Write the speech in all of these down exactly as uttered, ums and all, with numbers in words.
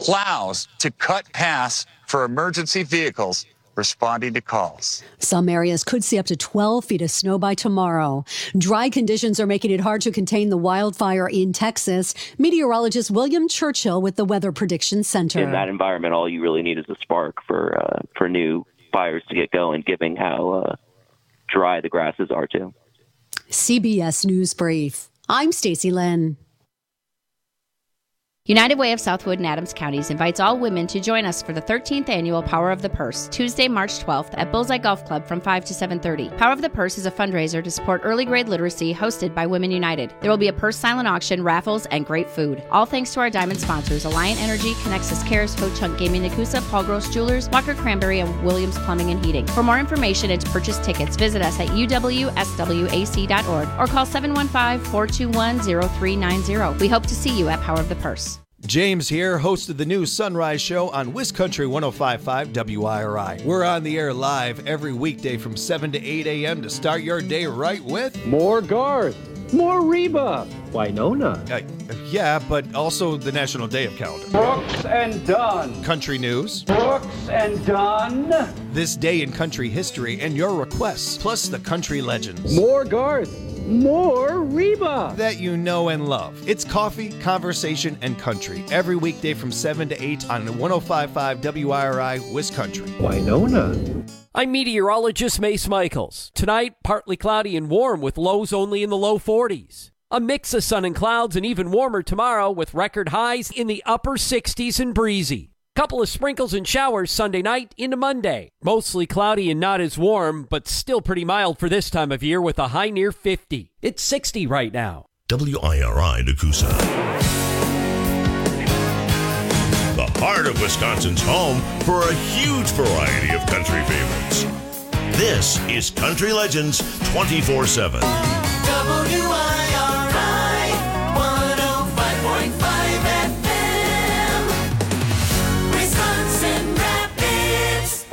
plows to cut paths for emergency vehicles responding to calls. Some areas could see up to twelve feet of snow by tomorrow. Dry conditions are making it hard to contain the wildfire in Texas. Meteorologist William Churchill with the Weather Prediction Center. In that environment, all you really need is a spark for uh, for new fires to get going, given how uh, dry the grasses are too. C B S News Brief. I'm Stacey Lynn. United Way of Southwood and Adams Counties invites all women to join us for the thirteenth annual Power of the Purse, Tuesday, March twelfth at Bullseye Golf Club from five to seven thirty. Power of the Purse is a fundraiser to support early grade literacy hosted by Women United. There will be a purse silent auction, raffles, and great food. All thanks to our diamond sponsors, Alliant Energy, Connexus Cares, Ho Chunk Gaming Nakusa, Paul Gross Jewelers, Walker Cranberry, and Williams Plumbing and Heating. For more information and to purchase tickets, visit us at u w s w a c dot org or call seven one five, four two one, zero three nine zero. We hope to see you at Power of the Purse. James here, host of the new Sunrise Show on WisCountry one oh five point five W I R I. We're on the air live every weekday from seven to eight a.m. to start your day right with more Garth, more Reba, Winona. Uh, yeah, but also the National Day of Calendar. Brooks and Dunn. Country news. Brooks and Dunn. This day in country history and your requests, plus the country legends. More Garth. More Reba that you know and love. It's coffee, conversation, and country every weekday from seven to eight on one oh five point five W I R I WisCountry. Winona. I'm meteorologist Mace Michaels. Tonight, partly cloudy and warm with lows only in the low forties. A mix of sun and clouds and even warmer tomorrow with record highs in the upper sixties and breezy. Couple of sprinkles and showers Sunday night into Monday. Mostly cloudy and not as warm, but still pretty mild for this time of year with a high near fifty. It's sixty right now. W I R I Nakusa. The heart of Wisconsin's home for a huge variety of country favorites. This is Country Legends twenty-four seven. W I R I one oh five point five F M. Wisconsin Rapids.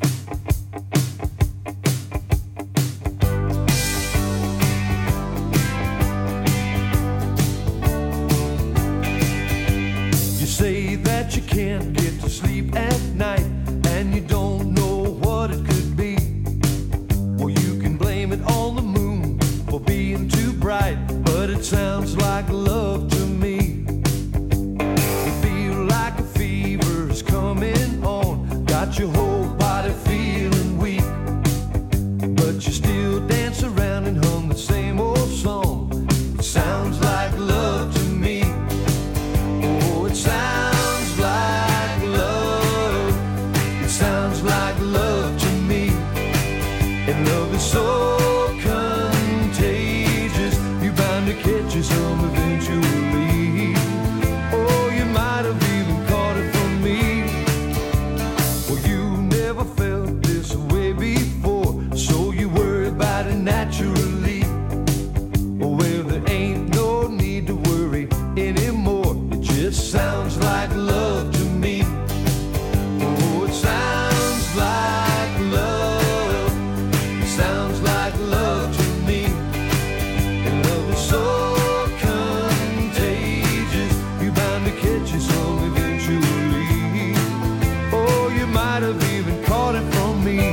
You say that you can't get to sleep at night and you don't know what it could be. Well, you can blame it on the moon for being too bright, but it sounds like love to me. You feel like a fever is coming on, got your whole body feeling weak, but you still dance around and hum the same old song. It sounds like love to me. Oh, it sounds like love. It sounds like love to me. And love is so contagious, you're bound to catch you some eventually. Oh, you might have even caught it from me. Well, you never felt this way before, so you worry about it naturally. Well, there ain't no need to worry anymore. It just sounds like love to me. Oh, it sounds like love. It sounds like love to me. And love is so contagious, you're bound to catch you some eventually. Oh, you might have even caught it from me.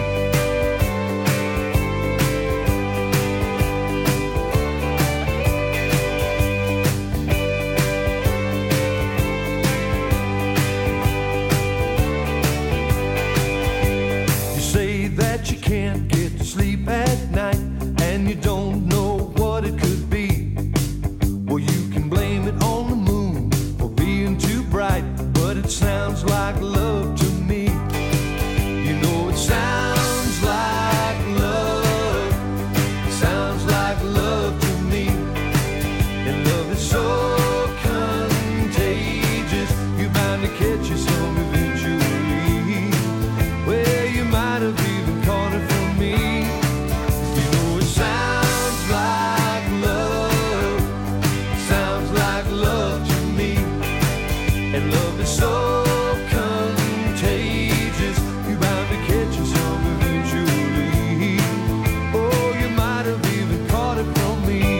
You say that you can't get to sleep at night and you don't know what it could be. Well, you can blame it on the moon for being too bright, but it sounds like love to me. You know it sounds like love. It sounds like love to me. And love is so contagious, you're bound to catch you some eventually. Well, you might have even caught it from me. You know it sounds like love. It sounds like love to me. And love is so contagious, you're bound to catch you some eventually. Oh, you might have even caught it from me.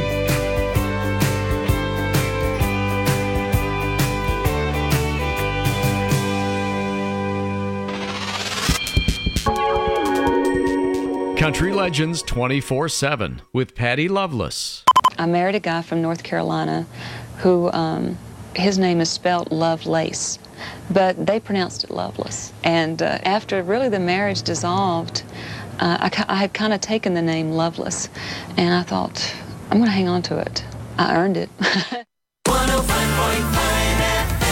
Country Legends twenty-four seven with Patty Loveless. I married a guy from North Carolina who, um, his name is spelled Lovelace, but they pronounced it Loveless. And uh, after really the marriage dissolved, uh, I, I had kind of taken the name Loveless, and I thought, I'm going to hang on to it. I earned it. one oh five point five F M.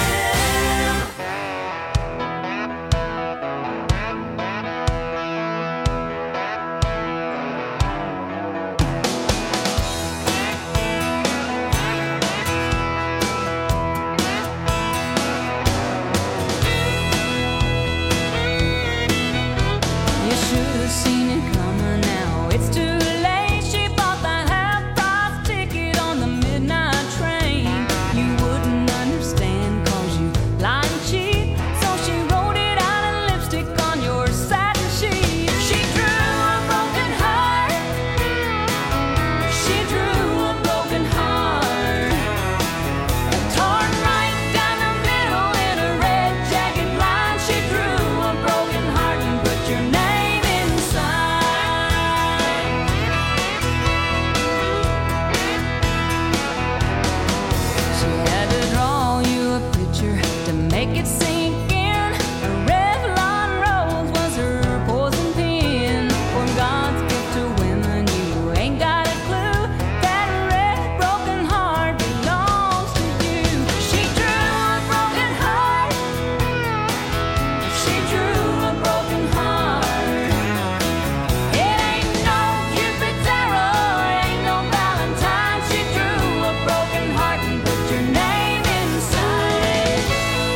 You should have seen it coming now. It's too late. She bought that half-price ticket on the midnight train. You wouldn't understand 'cause you lie and cheat. So she wrote it out in lipstick on your satin sheet. She drew a broken heart. She drew a broken heart. Torn right down the middle in a red jagged line. She drew a broken heart and put your name inside. She had to draw you a picture to make it sink in. Her Revlon rose was her poison pen. For God's gift to women, you ain't got a clue. That red broken heart belongs to you. She drew a broken heart. She drew a broken heart. It ain't no Cupid's arrow, it ain't no Valentine. She drew a broken heart and put your name inside.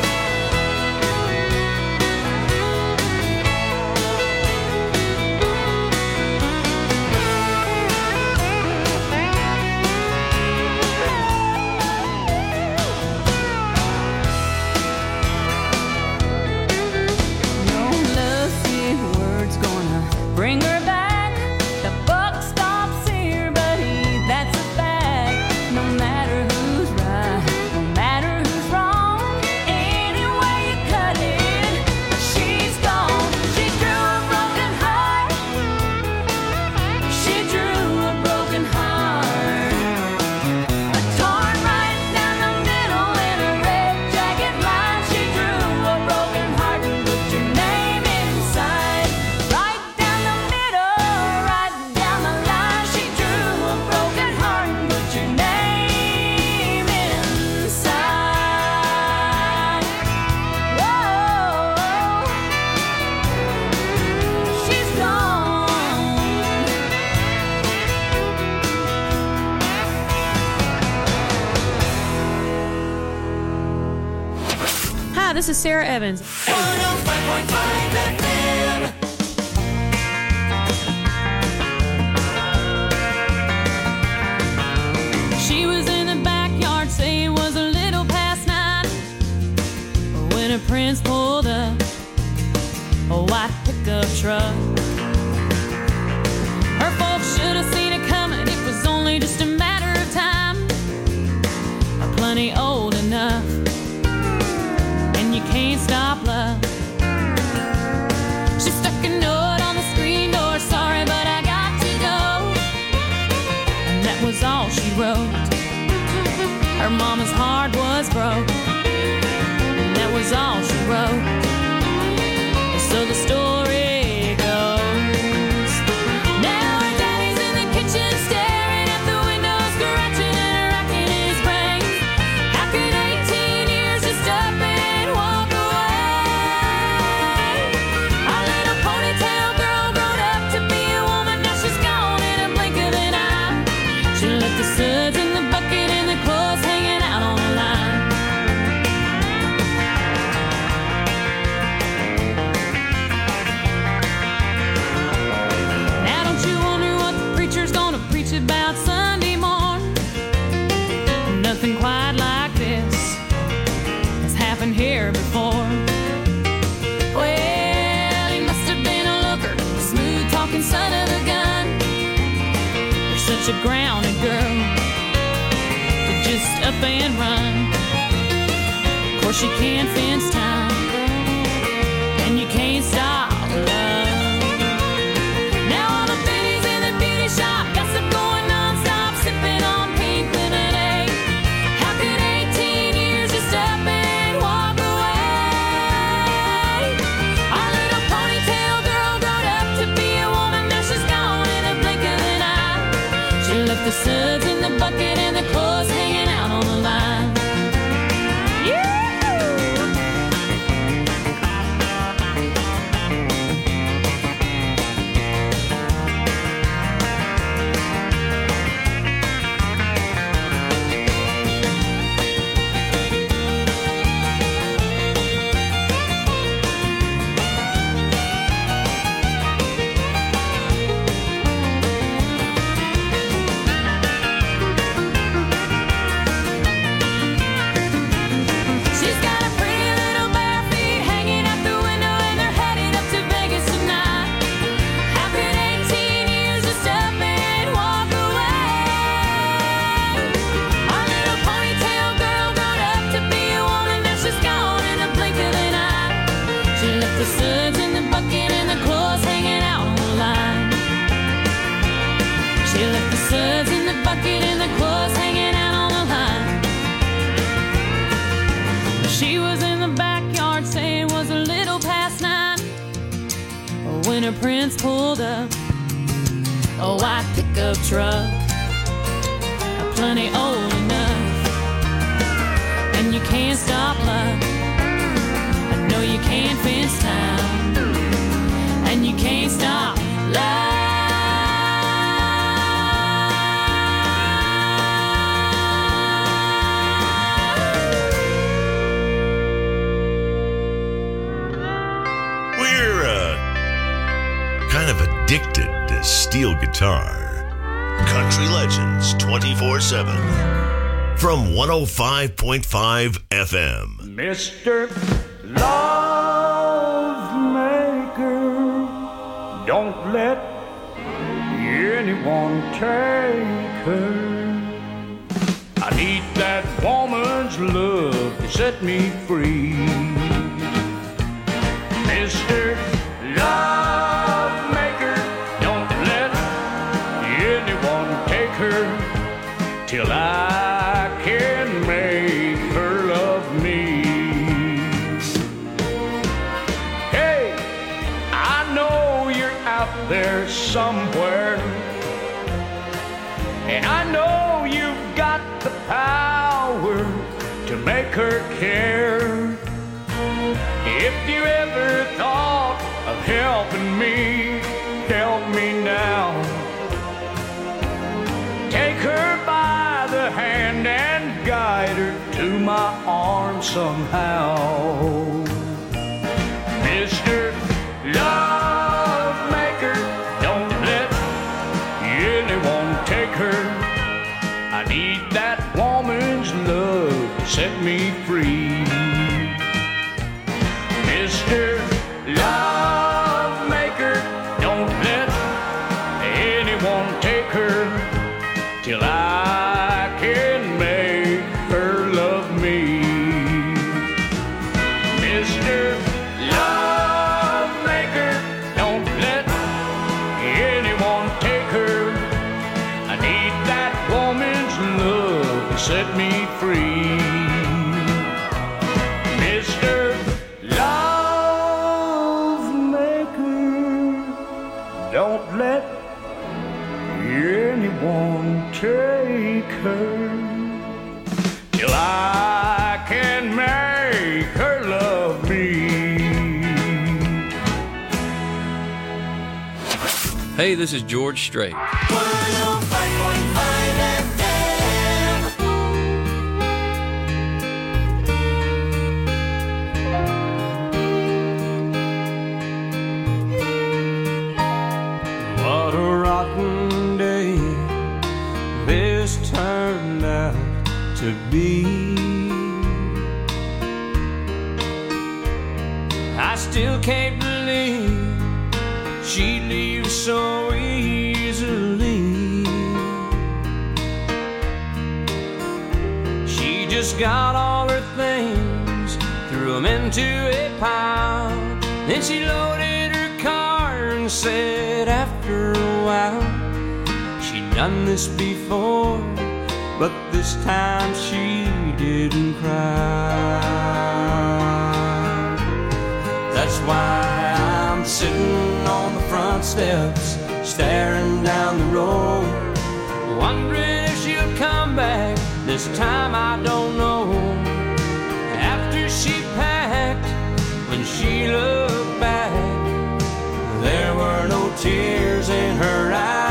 No lovesick words gonna bring her back. The buck stops here, buddy, that's a fact. No matter who's right, no matter who's wrong, any way you cut it, she's gone. She drew a broken heart. She drew a broken heart. Torn right down the middle in a red jagged line. She drew a broken heart and put your name inside. Right down the middle, right down the line. She drew a broken heart and put your name inside. Whoa, she's gone. Hi, this is Sarah Evans. one oh five point five F M. She was in the backyard, say it was a little past nine, when her prince pulled up a white pickup truck. Her folks should have seen it coming, it was only just a matter of time. Plenty old enough, and you can't stop love. She stuck a note on the screen door, sorry but I got to go. And that was all she wrote. Her mama's heart was broke, and that was all she wrote. So the story goes. Now her daddy's in the kitchen staring at the window, scratching and racking his brain. How could eighteen years just up and walk away? Our little ponytail girl grown up to be a woman, now she's gone in a blink of an eye. She left the suds in the bucket and the clothes hanging out on the line. Now don't you wonder what the preacher's gonna preach about Sunday morn? Nothing quite like this has happened here before. Well, he must have been a looker, a smooth talking son of a gun. You're such a grounded girl to just up and run. Of course you can't fence time, and you can't stop love. Now all the big left the suds in the bucket and the clothes hanging out on the line. She left the suds in the bucket and the clothes hanging out on the line. She was in the backyard saying it was a little past nine when her prince pulled up. A white pickup truck, plenty old enough. And you can't stop love, I know you can't fence time, and you can't stop love. We're uh, kind of addicted to steel guitar. Country Legends twenty-four seven from one oh five point five F M. Mister Love Maker, don't let anyone take her. I need that woman's love to set me free. Mister Love Maker, don't let anyone take her till I can make her love me. Hey, I know you're out there somewhere, and I know you've got the power to make her care. If you ever thought of helping me, help me now. Take her by the hand and guide her to my arms somehow. Mister Love Maker, don't let anyone take her. I need that woman's love to set me free. Mister Love Maker, don't let anyone take her till I can make her love me. Mister Love Maker, don't let anyone take her. I need that woman's love to set me free. Mister Love Maker, don't let anyone take her till I can make her love me. Hey, this is George Strait. one oh five point five F M. What a rotten day this turned out to be. I still can't believe she leaves so easily. She just got all her things, threw them into a pile, then she loaded her car and said after a while, she'd done this before, but this time she didn't cry. That's why I'm sitting on the front steps, staring down the road, wondering if she'll come back. This time I don't know. After she packed, when she looked back, there were no tears in her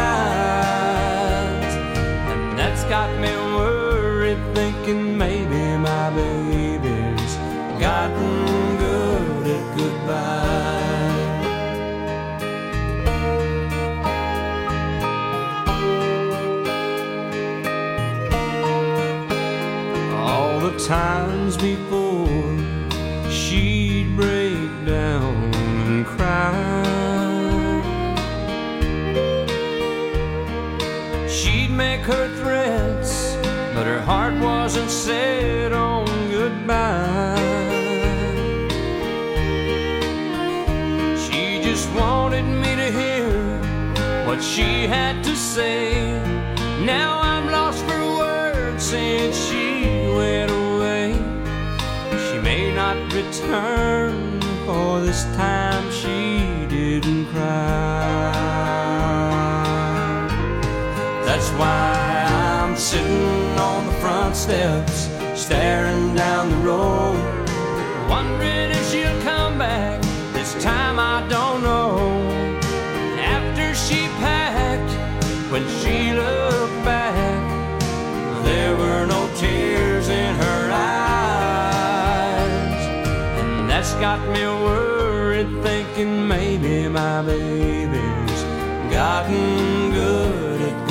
eyes. And that's got me worried, thinking maybe my baby's gotten good at goodbye. All the times before she'd break down and cry, she'd make her threats, but her heart wasn't set on goodbye. just wanted me to hear what she had to say. Now I'm lost for words since she went away. She may not return, for this time she didn't cry. That's why I'm sitting on the front steps, staring down the road, wondering if she'll come back. This time I don't know. After she packed, when she looked back, there were no tears in her eyes. And that's got me worried, thinking maybe my baby's gotten good at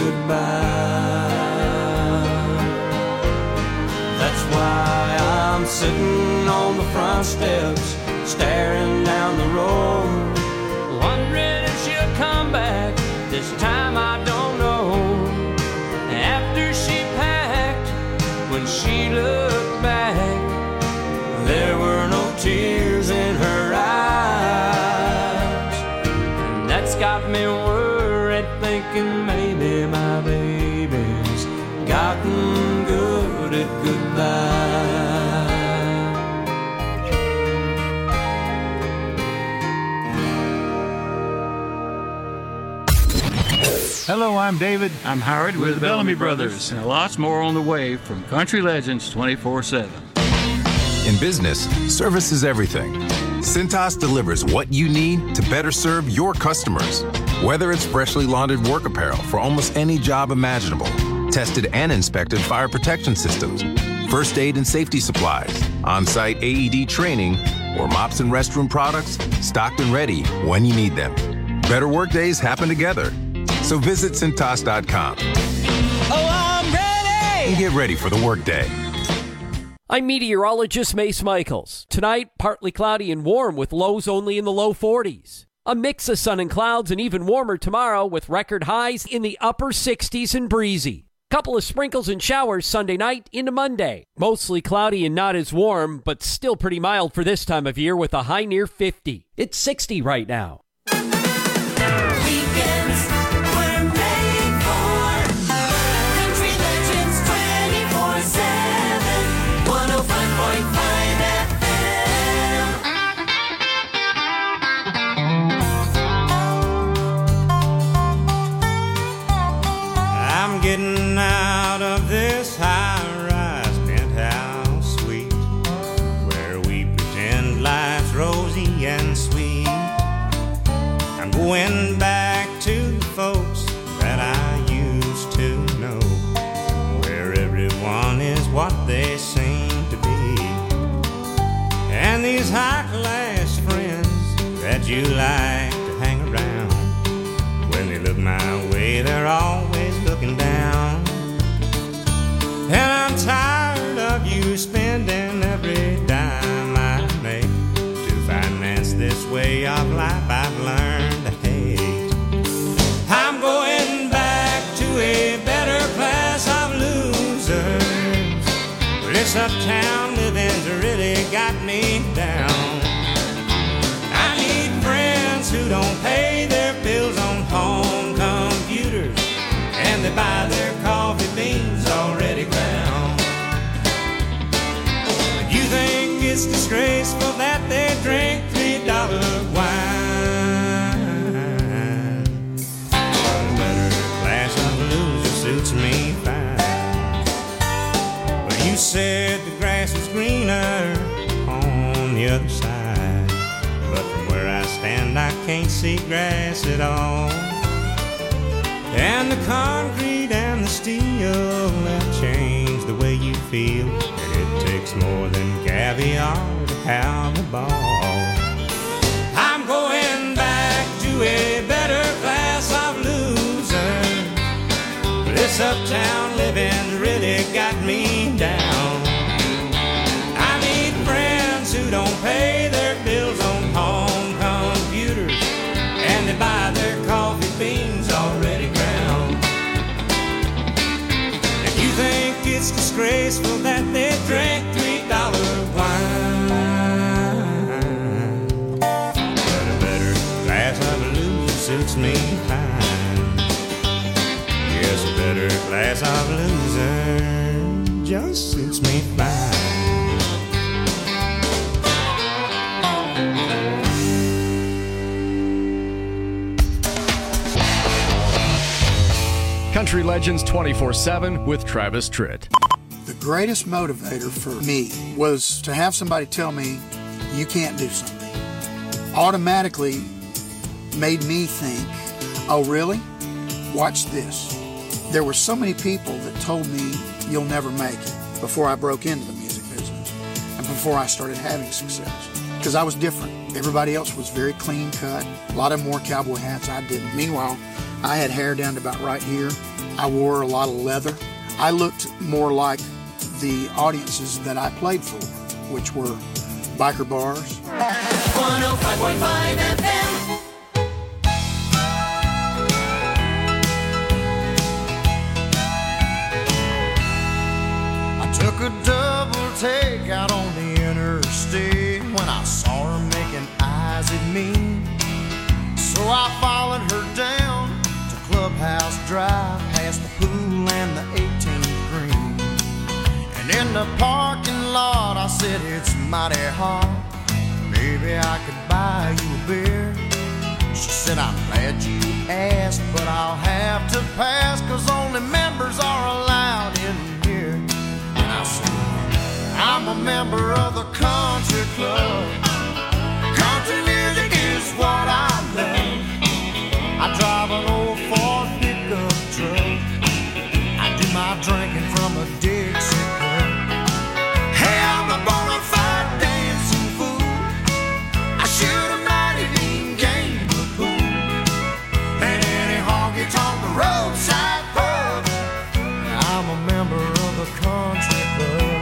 goodbye. That's why I'm sitting on the front steps, staring down the road, wondering if she'll come back. This time I don't know. After she packed, when she looked back, there were no tears in her eyes. And that's got me worried, thinking maybe my baby's gotten good at goodbye. Hello, I'm David. I'm Howard. We're the Bellamy Brothers, and lots more on the way from Country Legends twenty-four seven. In business, service is everything. Cintas delivers what you need to better serve your customers. Whether it's freshly laundered work apparel for almost any job imaginable, tested and inspected fire protection systems, first aid and safety supplies, on-site A E D training, or mops and restroom products, stocked and ready when you need them. Better work days happen together. So visit Cintas dot com. Oh, I'm ready! And get ready for the workday. I'm meteorologist Mace Michaels. Tonight, partly cloudy and warm with lows only in the low forties. A mix of sun and clouds, and even warmer tomorrow with record highs in the upper sixties and breezy. Couple of sprinkles and showers Sunday night into Monday. Mostly cloudy and not as warm, but still pretty mild for this time of year with a high near fifty. It's sixty right now. Weekends were made for Country Legends twenty-four seven, one oh five point five F M. I'm getting out of this high-rise penthouse suite where we pretend life's rosy and sweet. I'm going back to the folks that I used to know, where everyone is what they seem to be. And these high-class friends that you like to hang around, when they look my way, they're always looking down. And I'm tired of you spending every dime I make to finance this way of life I've learned to hate. I'm going back to a better class of losers. This uptown living's really got me down. I need friends who don't pay their bills on home computers, and they buy their coffee beans already ground. You think it's disgraceful that they drink three dollar wine? A better class of loser suits me fine. But you said the grass was greener on the other side, but from where I stand I can't see grass at all. And the concrete and the steel have changed the way you feel, and it takes more than caviar to have a ball. I'm going back to a better class of losers. This uptown living's really got me down. I need friends who don't pay their bills on home computers, and they buy their coffee beans already ground. If you think it's disgraceful that they drink three dollar wine, but a better glass Country Legends twenty-four seven with Travis Tritt. The greatest motivator for me was to have somebody tell me, you can't do something. Automatically made me think, oh really? Watch this. There were so many people that told me you'll never make it before I broke into the music business and before I started having success. Because I was different. Everybody else was very clean cut. A lot of them wore cowboy hats. I didn't. Meanwhile, I had hair down to about right here. I wore a lot of leather. I looked more like the audiences that I played for, which were biker bars. one oh five point five F M. I took a double take out on the interstate when I saw her making eyes at me. So I followed her down to Clubhouse Drive, past the pool and the eighteenth green. And in the parking lot I said, it's mighty hot, maybe I could buy you a beer. She said, I'm glad you asked, but I'll have to pass, cause only members are allowed in here. And I said, I'm a member of the country club. Country music is what I love. I drive an old Ford pickup truck. I do my drinking from a Dixie cup. Hey, I'm a bona fide dancing fool. I shoot a mighty mean game of pool. And any honky tonk roadside pub. I'm a member of the country club.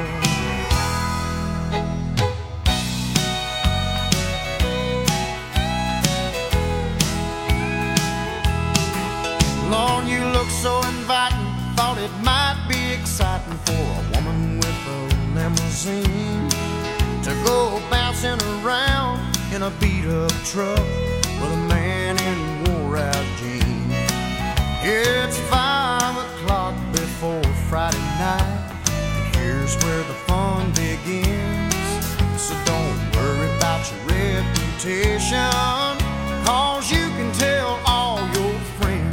Lord, you look so inviting. Thought it might be exciting for a woman with a limousine to go bouncing around in a beat-up truck with a man in wore-out jeans. It's five o'clock before Friday night, and here's where the fun begins. So don't worry about your reputation, cause you can tell all your friends.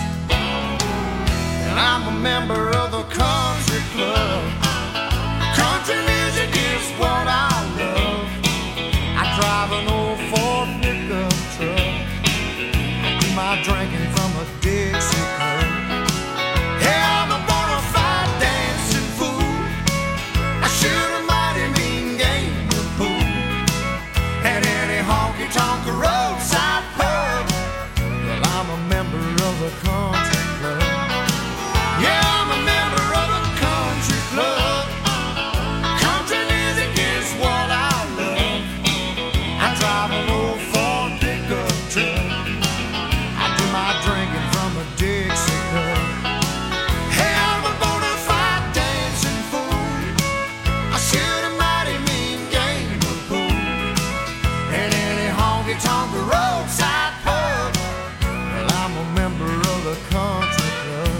And I'm a member of the country club. Country music is what I love. I drive an old Ford pickup truck. I do my drinking from a Dixie cup. Yeah, I'm a bona fide dancing fool. I shoot a mighty mean game of pool. At any honky tonk roadside pub. Well, I'm a member of the country club. Yeah, I'm a member of the country club. Country music is what I love. I drive an old Ford pickup truck. I do my drinking from a Dixie cup. Hey, I'm a bona fide dancing fool. I shoot a mighty mean game of pool. And any honky tonk roadside pub. Well, I'm a member of the country club.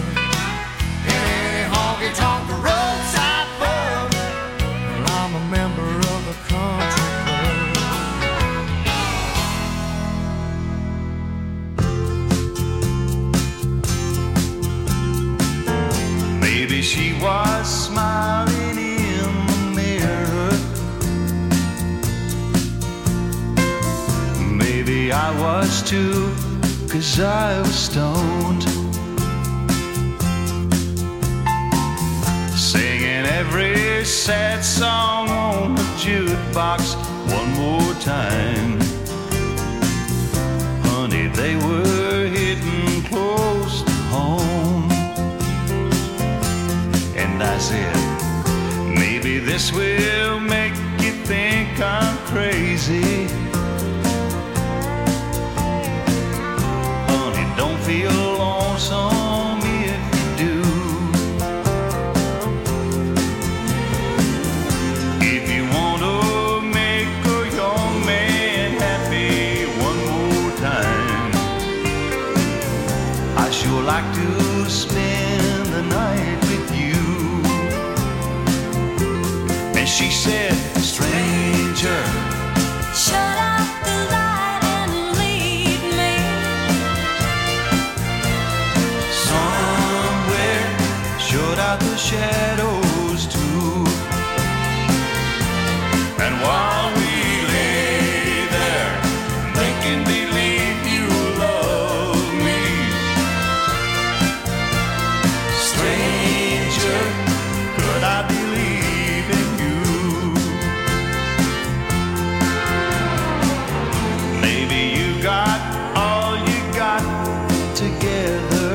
Honky tonk roadside pub. Well, I'm a member of the country club. Maybe she was smiling in the mirror. Maybe I was too, cause I was stoned. Singing every sad song on the jukebox one more time. Honey, they were hitting close to home. And I said, maybe this will make you think I'm crazy. Honey, don't feel lonesome if you do. If you want to make a young man happy one more time, I sure like to spend the night with you. And she said, the shadows too. And while we lay there making believe you love me, stranger, could I believe in you? Maybe you got all you got together,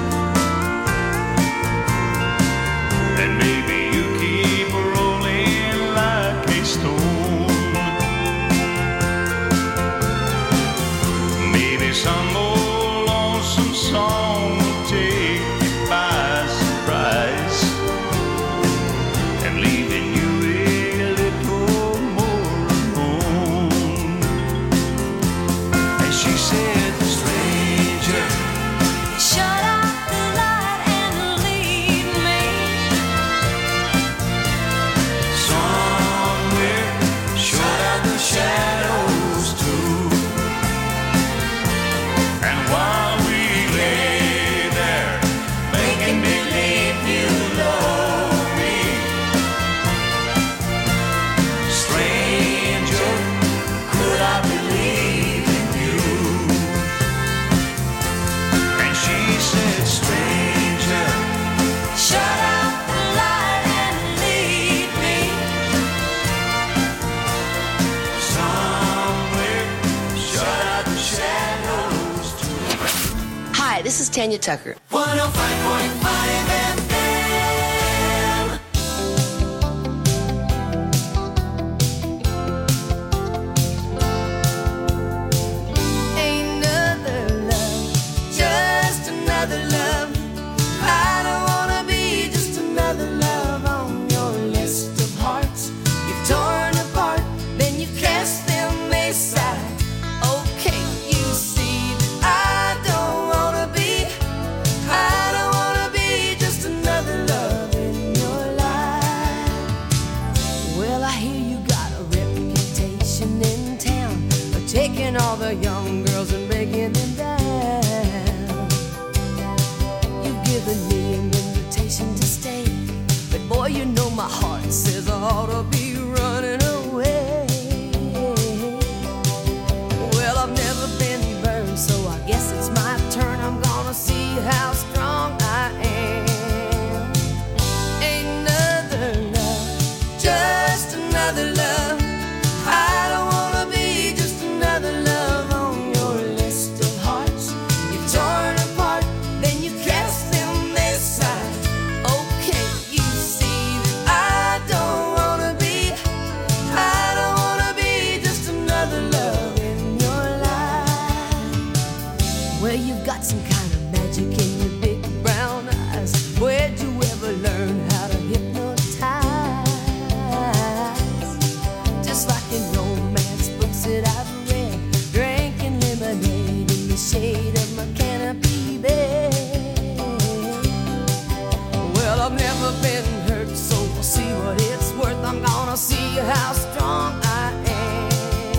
and maybe you keep rolling like a stone. Maybe some old lonesome song will take you by surprise and leaving you a little more alone. And she said, stranger, Shut out the light and leave me. somewhere, shut out the shadows too. And while we lay there making believe you love me, stranger, could I believe in you? And she said, stranger, Shut out the light and leave me. somewhere, shut out the shadows too. Hi, this is Tanya Tucker. one oh five point five F M. Another love, just another love. I don't wanna be just another love on your list of hearts. You've torn apart, then you cast them aside. Okay, you see that I don't wanna be, I don't wanna be just another love in your life. Well, I hear you got a reputation in town for taking all the young girls and breaking them down. You've given me an invitation to stay, but boy, you know my heart says I ought to be running away. Well, I've never been burned, so I guess it's my turn. I'm gonna see how strong I am. Another love, just another love. I don't wanna be just another love on your list of hearts. You've torn apart, then you cast them aside. Okay, you see that I don't wanna be, I don't wanna be just another love in your life. Well, you've got some kind of magic in your big brown eyes. Where'd you ever learn how to hypnotize? Just like in romance books that I've read, drinking lemonade in the shade of my canopy bed. Well, I've never been hurt, so we'll see what it's worth. I'm gonna see how strong I am.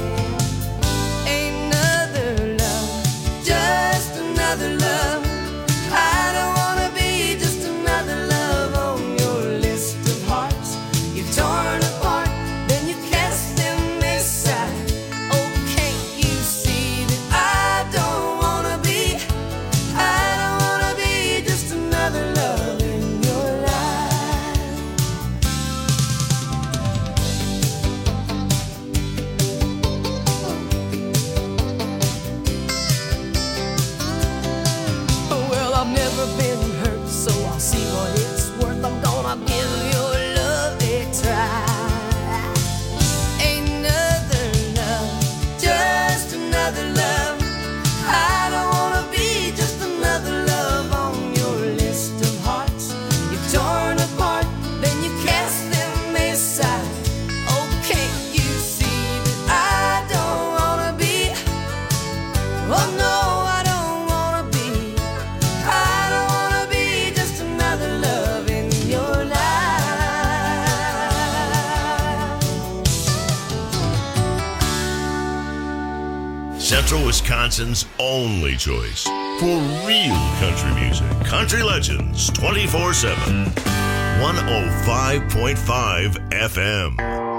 Another love, just another love. I don't wanna be just another love on your list of hearts. You've torn apart, then you cast them aside. Okay, you see that I don't wanna be, I don't wanna be just another love in your life. Well, I've never been hurt, so I'll see what it's worth. I'm gonna give your love a try. Another love, just another love. I don't wanna be just another love on your list of hearts. You've torn apart, then you cast them aside. Okay, you see that I don't wanna be, oh no, I don't wanna be, I don't wanna be just another love in your life. Central Wisconsin's only choice for real country music. Country Legends twenty-four seven. one oh five point five F M.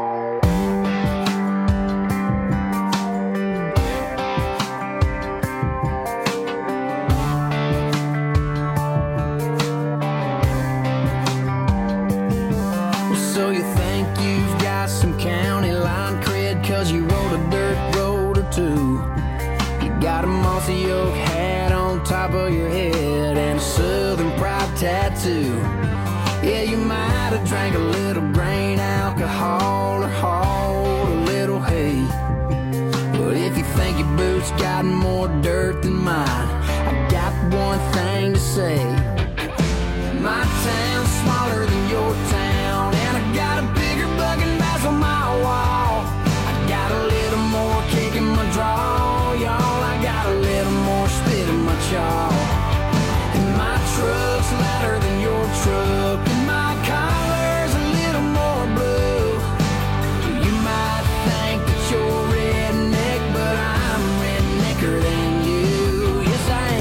So you think you've got some county line cred cause you rode a dirt road or two. You got a mossy oak hat on top of your head and a Southern Pride tattoo. Yeah, you might have drank a little grain alcohol or hauled a little hay. But if you think your boots got more dirt than mine, I got one thing to say. My town's smaller than your town, and I got a bigger bugging bass on my wall. I got a little more kick in my draw, y'all. I got a little more spit in my jaw. And my truck's louder than your truck, and my collar's a little more blue. You might think that you're redneck, but I'm rednecker than you. Yes, I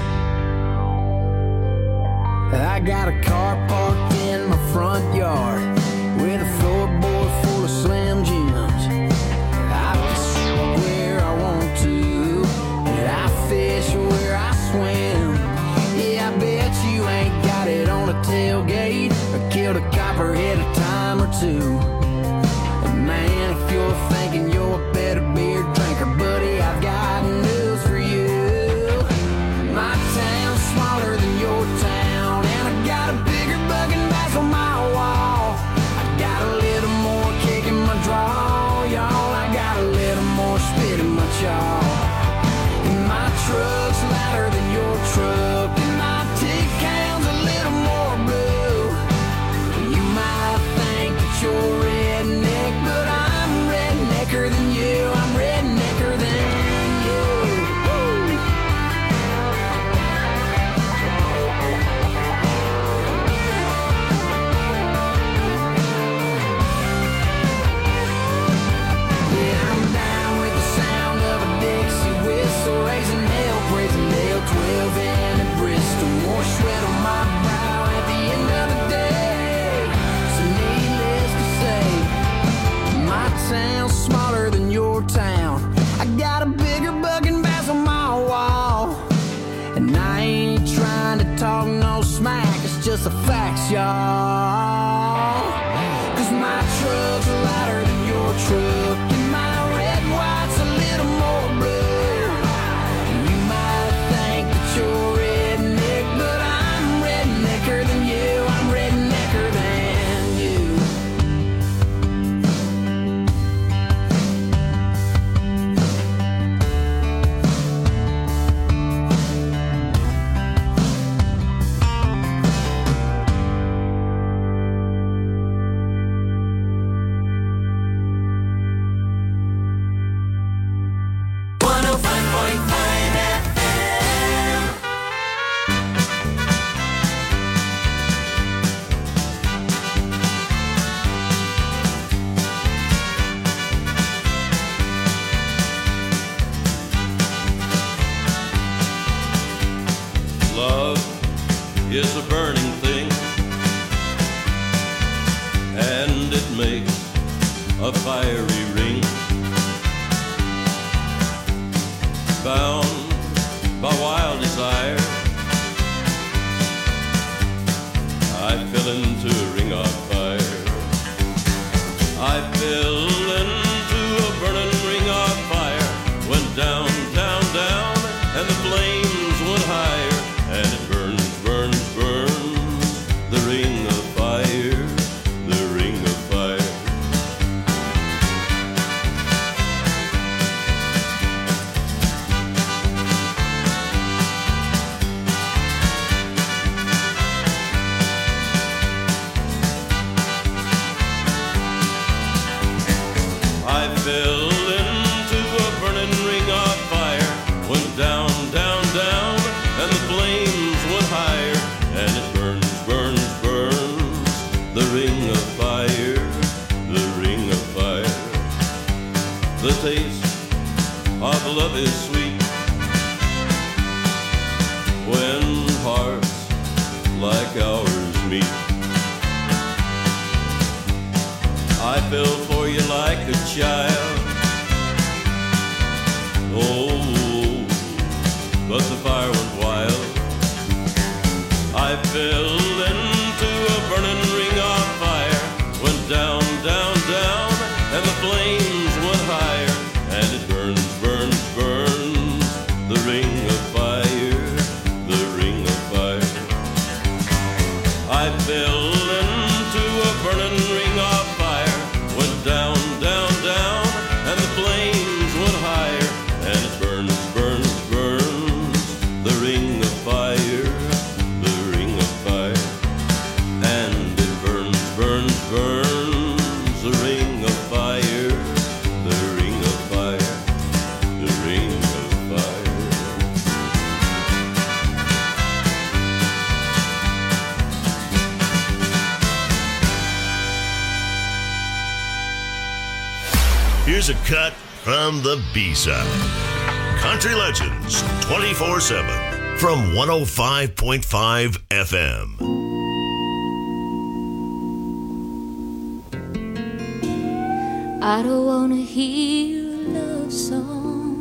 am. I got a car parked in my front yard with a floorboard full of Slim Jims. I fish where I want to, and I fish where I swim. Yeah, I bet you ain't got it on a tailgate or killed a copperhead a time or two. And man, if you're thinking you're a better beer drinker, buddy, I've got news for you. My town's smaller than your town, and I got a bigger bugging bass on my wall. I got a little more kick in my draw, y'all. I got a little more spit in my jaw. And my truck's louder than your truck, and my tick count's a little more blue. You might think that you're redneck, but I'm rednecker than you. I'm rednecker than you. Woo! Yeah, I'm down with the sound of a Dixie whistle, raising hell, praising hell, twelve and a Bristol. More sweat on my brow at the end of the day. So needless to say, my town's smaller than your town. I got a bigger bugging bass on my wall. And I ain't trying to talk no smack, it's just a fact, y'all. Cause my truck's louder than your truck, and my red and white's a little more blue. You might think that you're redneck, but I'm rednecker than you. I'm rednecker than you. one oh five point five F M. Love is a burning thing, and it makes a fiery ring. Bound by wild desire, I fell into a ring of fire. I fell into a burning ring of fire. Went down, down, down, and the flames went higher. And it burns, burns, burns, the ring of fire, the ring of fire. I fell into a burning ring of fire. Went down, down, down, and the flames went higher. And it burns, burns, burns, the ring of fire, the ring of fire. The taste of love is sweet when hearts like ours meet. fell for you like a child. Oh, but the fire went wild. I fell into a burning ring of fire. Went down, down, down, and the flames went higher. And it burns, burns, burns, the ring of fire, the ring of fire. I fell into a burning ring of fire. Went down, down, down, and the flames went higher. And it burns, burns, burns, the ring of fire, the ring of fire. And it burns, burns, burns, the ring of fire, the ring of fire, the ring of fire. Here's a cut from the B-side. Country Legends twenty-four seven from one oh five point five F M. I don't wanna hear a love song.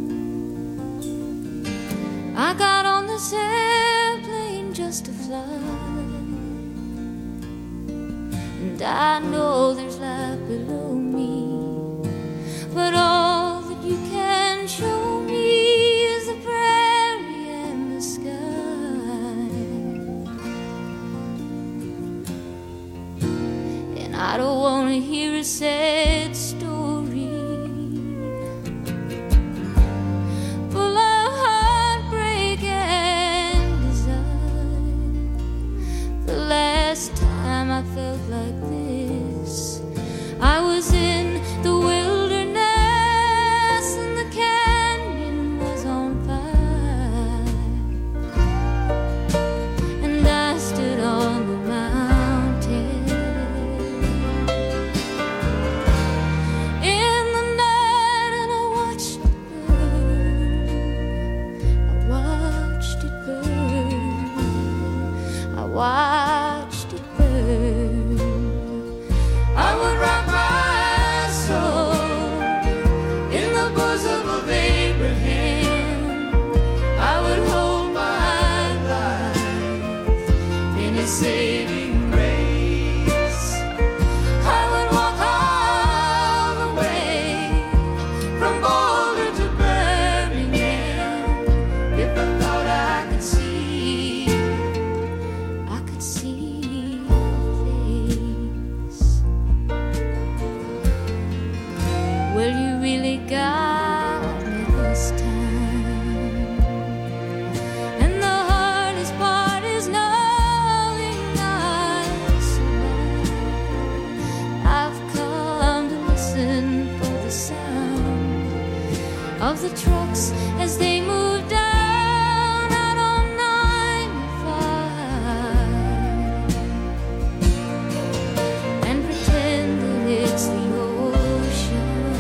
I got on this airplane just to fly, and I know there's life below me, but all that you can show me is the prairie and the sky. And I don't wanna hear a sad story full of heartbreak and desire. The last time I felt like this, I was in the wilderness and the canyon was on fire, and I stood on the mountain in the night and I watched it burn. I watched it burn. I watched it burn. I would rock my soul in the bosom of Abraham. I would hold my life in his saving grace. I would walk all the way from Boulder to Birmingham if I thought I could see, I could see your face. Well, you really got me this time, and the hardest part is knowing I survived. I've come to listen for the sound of the trucks as they move down out on ninety-five, and pretend that it's the ocean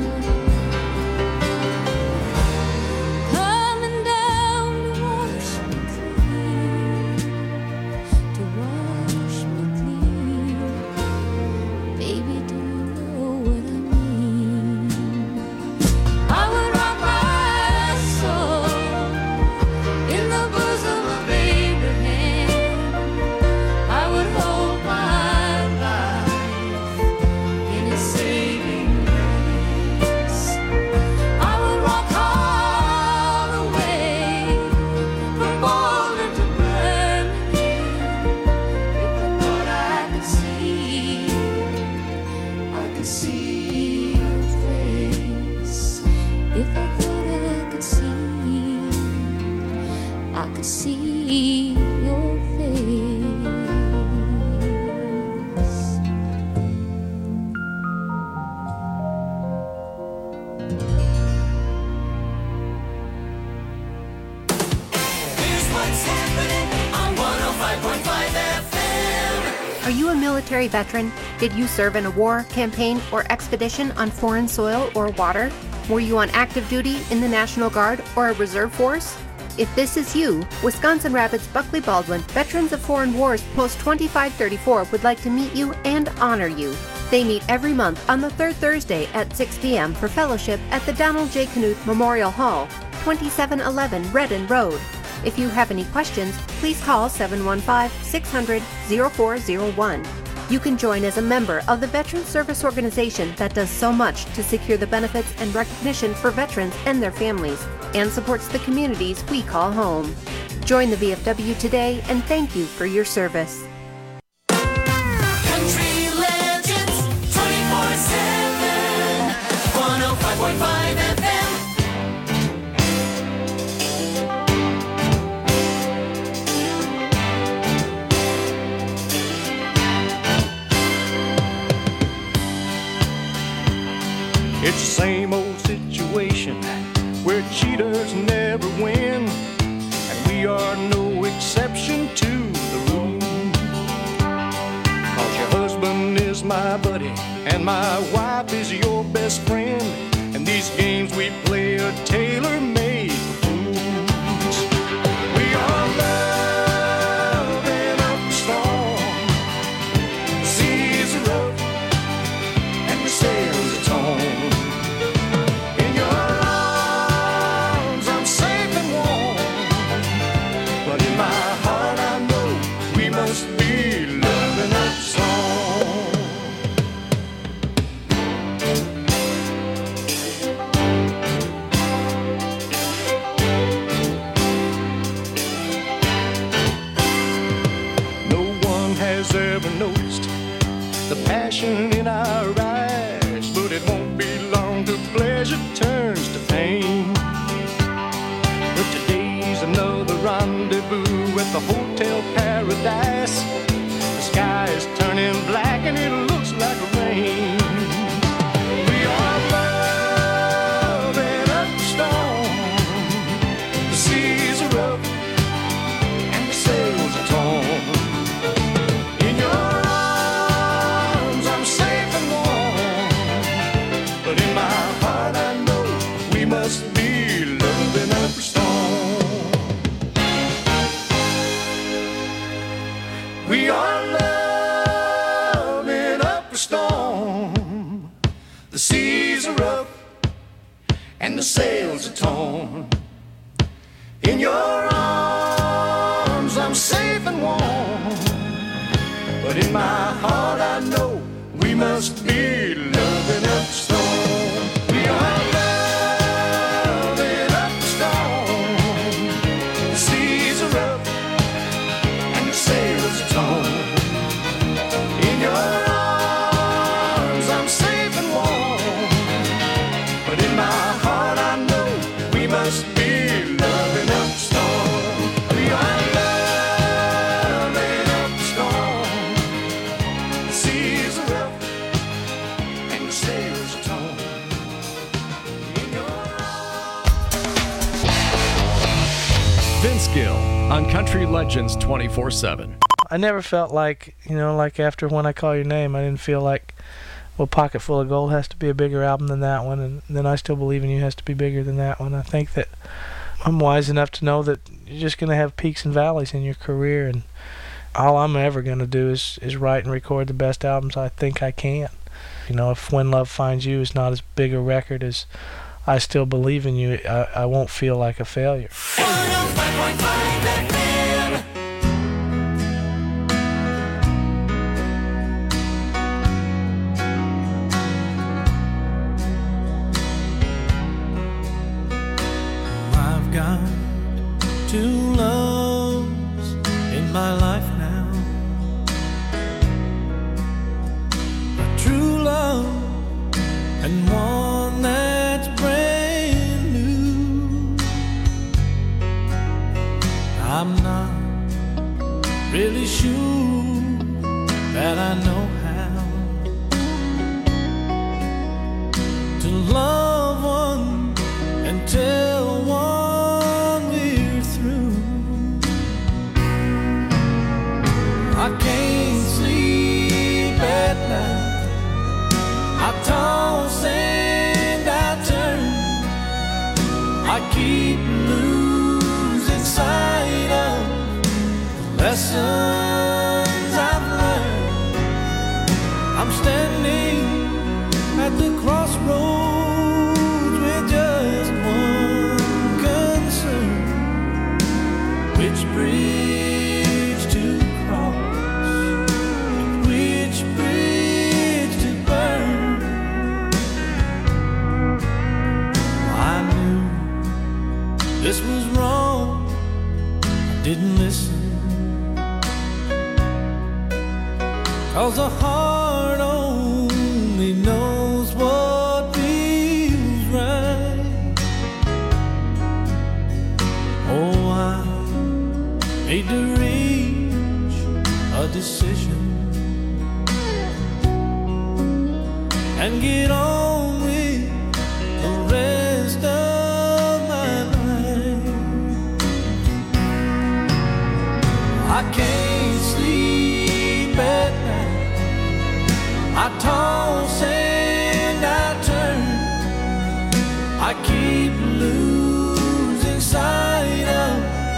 coming down to wash me clean, to wash me clean. Baby, do you know what I mean? I would rock my soul in the bosom of Abraham. I would hold my life in his saving grace. I would walk all the way from Boulder to Birmingham if I thought I could see, I could see your face. If I thought I could see, I could see your face. Here's what's happening on one oh five point five F M. Are you a military veteran? Did you serve in a war, campaign, or expedition on foreign soil or water? Were you on active duty in the National Guard or a reserve force? If this is you, Wisconsin Rapids Buckley Baldwin Veterans of Foreign Wars Post twenty-five thirty-four would like to meet you and honor you. They meet every month on the third Thursday at six p.m. for fellowship at the Donald J. Knuth Memorial Hall, twenty-seven eleven Redden Road. If you have any questions, please call seven one five, six hundred, oh four oh one. You can join as a member of the Veteran Service Organization that does so much to secure the benefits and recognition for veterans and their families, and supports the communities we call home. Join the V F W today, and thank you for your service. Country Legends twenty-four seven, one oh five point five F M. It's the same old situation where cheaters never win, and we are no exception to the rule. Cause your husband is my buddy, and my wife is your best friend, and these games we play are tailor-made for fools. We are loving up the storm. The seas are rough, and the sails are torn. Passion in our eyes, but it won't be long till pleasure turns to pain. But today's another rendezvous at the Hotel Paradise. The sky is turning black and it looks like rain. We are loving up the storm. The seas are rough and the sails are torn. In your must be loving up the storm. We are loving up the storm. The seas are rough and the sails are torn. In your arms I'm safe and warm, but in my heart I know we must be loving up the storm. We are Gill on Country Legends twenty-four seven. I never felt like, you know, like after When I Call Your Name, I didn't feel like, well, Pocket Full of Gold has to be a bigger album than that one, and then I Still Believe in You has to be bigger than that one. I think that I'm wise enough to know that you're just going to have peaks and valleys in your career, and all I'm ever going to do is, is write and record the best albums I think I can. You know, if When Love Finds You is not as big a record as I Still Believe in You, I, I won't feel like a failure. one oh five point five F M. I've got two loves in my life now. A true love and one that's brand new. I'm not really sure that I know how to love one and tell one we're through. I can't sleep at night. I toss and I turn. I keep losing sight of the lessons I've learned. I'm standing this was wrong, I didn't listen. 'Cause the heart only knows what feels right. Oh, I need to reach a decision and get on with the rest of my life. I can't sleep at night, I toss and I turn, I keep losing sight of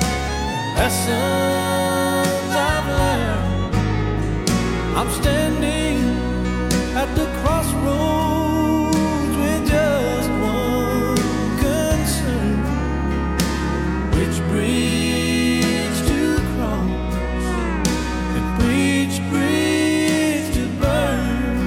lessons I've learned. I'm standing at the crossroads with just one concern: which bridge to cross and which bridge to burn.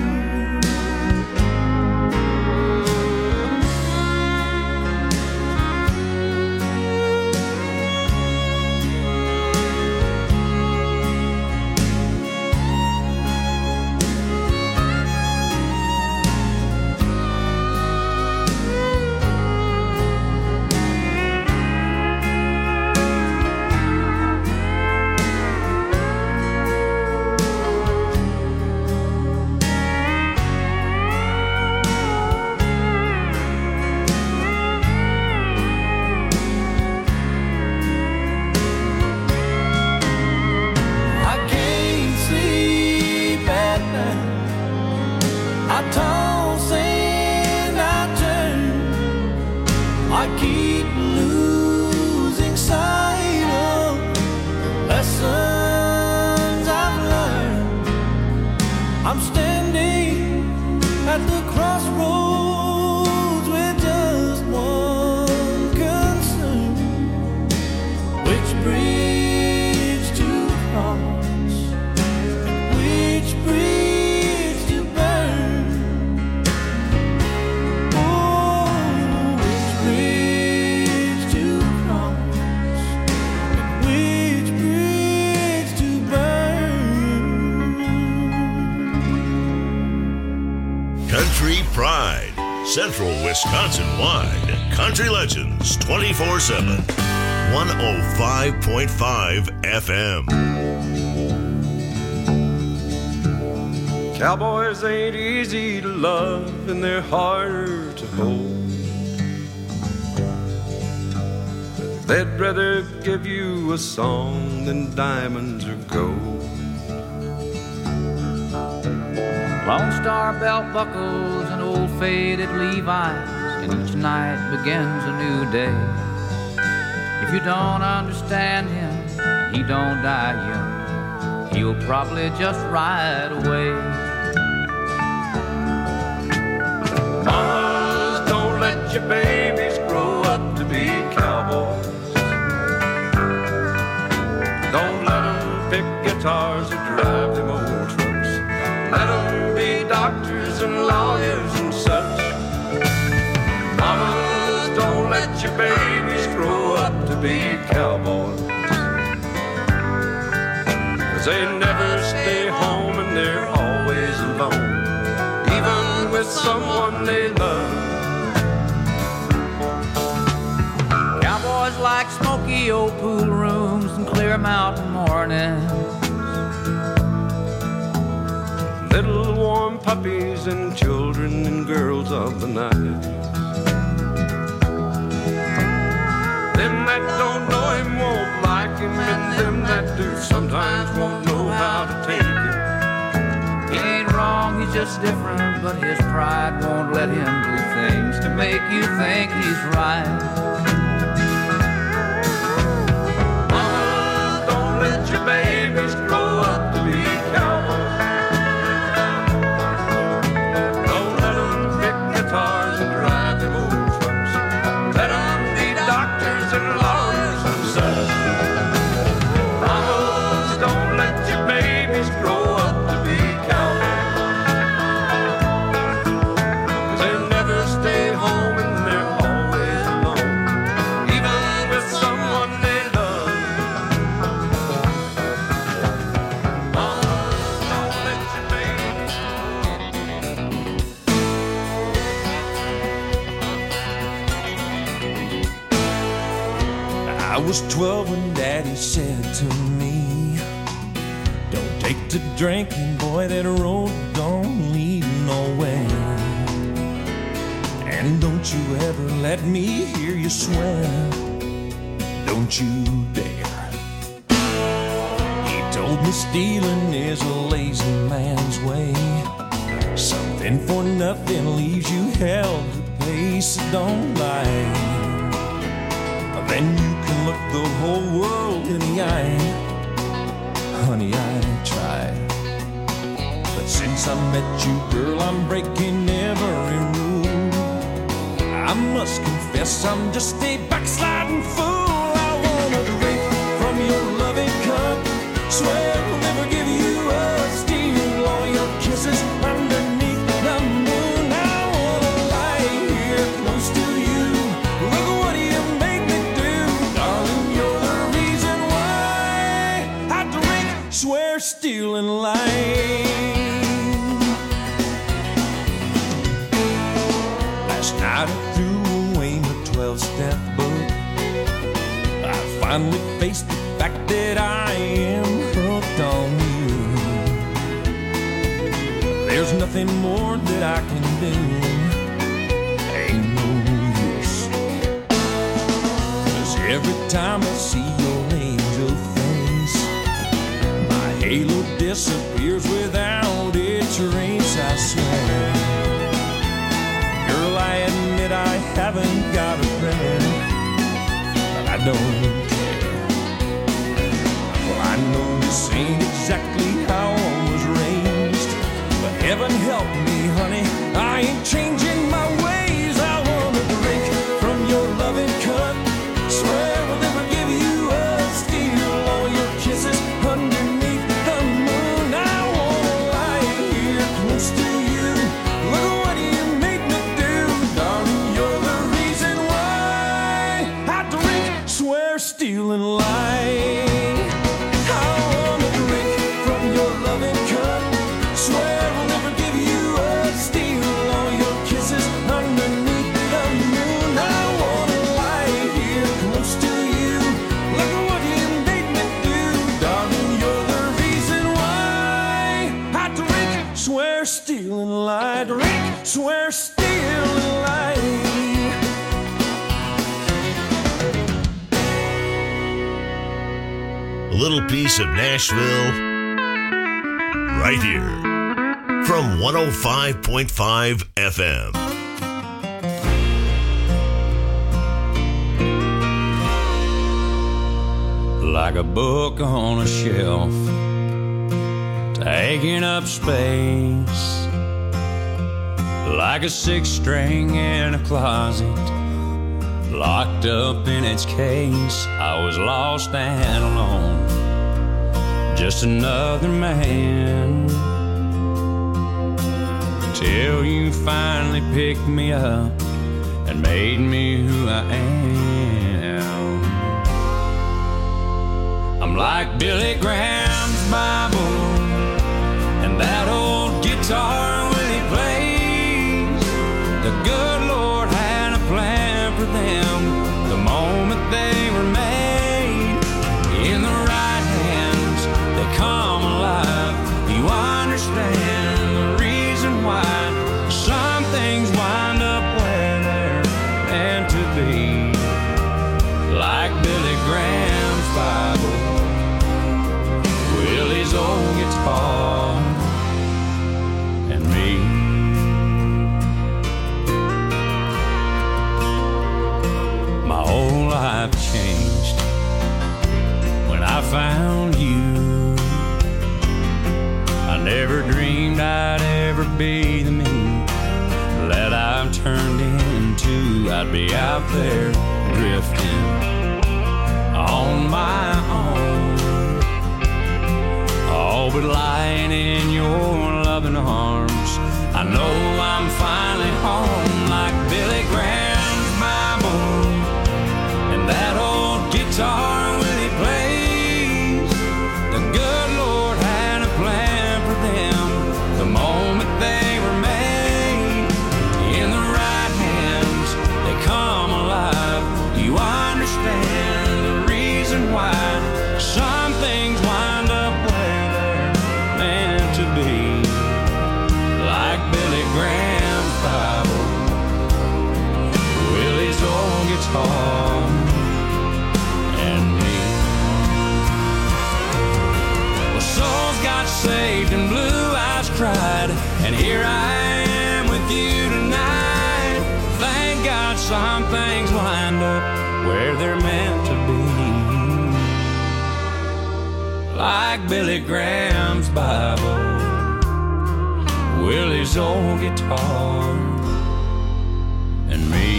I toss and I turn, I keep losing sight of lessons I've learned. I'm standing at the crossroads with just one concern: which bridge to cross, which bridge to burn. Country Pride, Central Wisconsin-wide. Country Legends twenty-four seven. one oh five point five F M. Cowboys ain't easy to love and they're harder to hold. They'd rather give you a song than diamonds or gold. Lone Star belt buckles and old faded Levi's, and each night begins a new day. If you don't understand him, he don't die young, he'll probably just ride away. Mamas, don't let your babies grow up to be cowboys. Don't let them pick guitars or drive them old trucks. Let them be doctors and lawyers and such. Mamas, don't let your babies grow up to be cowboys. 'Cause they never stay home and they're always alone, even with someone they love. Cowboys like smoky old pool rooms and clear mountain mornings, little warm puppies and children and girls of the night. Them that don't know him won't like him, and them that do sometimes won't know how to take him. he ain't wrong, he's just different, but his pride won't let him do things to make you think he's right. Mama, don't let your babies grow up to be cowboys. Don't let them pick guitars and drive them old trucks. Let them be doctors and lawyers and such. Mama, don't let your babies grow up to be cowboys. 'Cause they never stay home and they're always alone, I was twelve when Daddy said to me, don't take to drinking, boy, that road don't lead nowhere. And don't you ever let me hear you swear, don't you dare. He told me stealing is a lazy man's way. Something for nothing leaves you hell to pay, so don't lie. Then you can look the whole world in the eye. Honey, I tried, but since I met you, girl, I'm breaking every rule. I must confess I'm just a backsliding fool. I wanna drink from your loving cup, swear I'll never give you up, steal all your kisses underneath the moon. I wanna lie here close to you. Look what you make me do, darling, you're the reason why I drink, swear, steal, and lie. Last night I threw away my twelve-step book. I finally faced the fact that I am hooked on you. There's nothing more that I can do, ain't no use. 'Cause every time I see your angel face, my halo disappears without a trace, I swear. Girl, I admit I haven't got a friend, but I don't care. Well, I know this ain't exactly how I was raised, but heaven help me, honey, I ain't changing my ways. I wanna drink from your loving cup, swear I'll never give you up, steal all your kisses underneath the moon. I wanna lie here close to you. Look what you make me do, darling, you're the reason why I drink, swear, steal, and lie. I wanna drink from your loving cup, swear I'll never give you up, steal all your kisses underneath the moon. I wanna lie here close to you. Look at what you made me do, darling, you're the reason why I drink, swear, steal, and lie. Drink, swear, steal, and lie. A little piece of Nashville right here from one oh five point five F M. Like a book on a shelf, taking up space. Like a six string in a closet, locked up in its case. I was lost and alone, just another man, till you finally picked me up and made me who I am. I'm like Billy Graham's Bible and that old guitar when he plays. The good Lord had a plan for them the moment they were made. In the right hands, they come alive. You understand the reason why some things wind up where they're meant to be. Like Billy Graham's Bible, Willie's old guitar, and me. My whole life changed when I found you. I never dreamed I'd ever be the me that I've turned into. I'd be out there drifting on my own, all but lying in your loving arms. I know I'm finally home, like Billy Graham's Bible and that old guitar when he plays. The good Lord had a plan for them the moment they were made. In the right hands, they come alive. guitar and me. Well, souls got saved and blue eyes cried, and here I am with you tonight. Thank God some things wind up where they're meant to be. Like Billy Graham's Bible, Willie's old guitar, and me.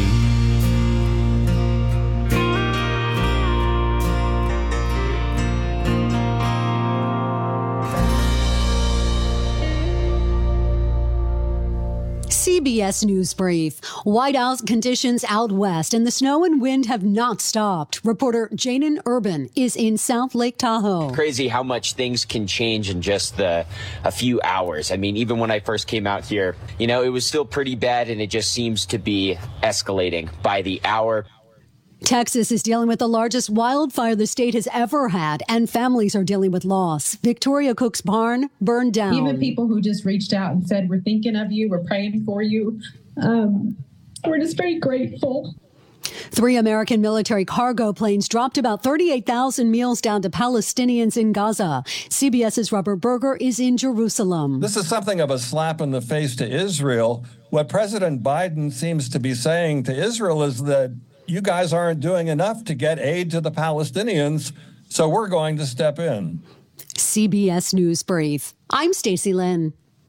C B S News Brief. Whiteout conditions out west, and the snow and wind have not stopped. Reporter Jaden Urban is in South Lake Tahoe. Crazy how much things can change in just the, a few hours. I mean, even when I first came out here, you know, it was still pretty bad, and it just seems to be escalating by the hour. Texas is dealing with the largest wildfire the state has ever had, and families are dealing with loss. Victoria Cook's barn burned down. Even people who just reached out and said, we're thinking of you, we're praying for you. Um, we're just very grateful. Three American military cargo planes dropped about thirty-eight thousand meals down to Palestinians in Gaza. CBS's Robert Berger is in Jerusalem. This is something of a slap in the face to Israel. What President Biden seems to be saying to Israel is that you guys aren't doing enough to get aid to the Palestinians, so we're going to step in. C B S News Brief. I'm Stacey Lynn.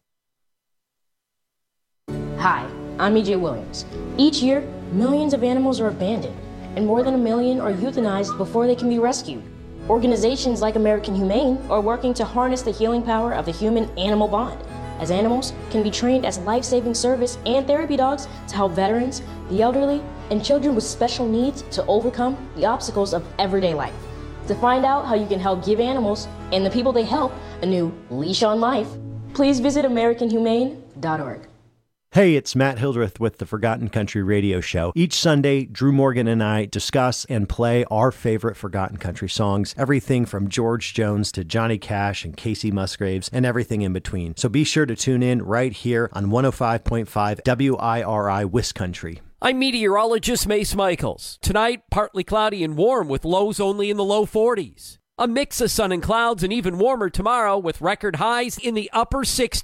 Hi, I'm E J Williams. Each year, millions of animals are abandoned, and more than a million are euthanized before they can be rescued. Organizations like American Humane are working to harness the healing power of the human-animal bond, as animals can be trained as life-saving service and therapy dogs to help veterans, the elderly, and children with special needs to overcome the obstacles of everyday life. To find out how you can help give animals and the people they help a new leash on life, please visit American Humane dot org. Hey, it's Matt Hildreth with the Forgotten Country Radio Show. Each Sunday, Drew Morgan and I discuss and play our favorite Forgotten Country songs, everything from George Jones to Johnny Cash and Casey Musgraves and everything in between. So be sure to tune in right here on one oh five point five W I R I Wiscountry. I'm meteorologist Mace Michaels. Tonight, partly cloudy and warm with lows only in the low forties. A mix of sun and clouds and even warmer tomorrow with record highs in the upper sixties.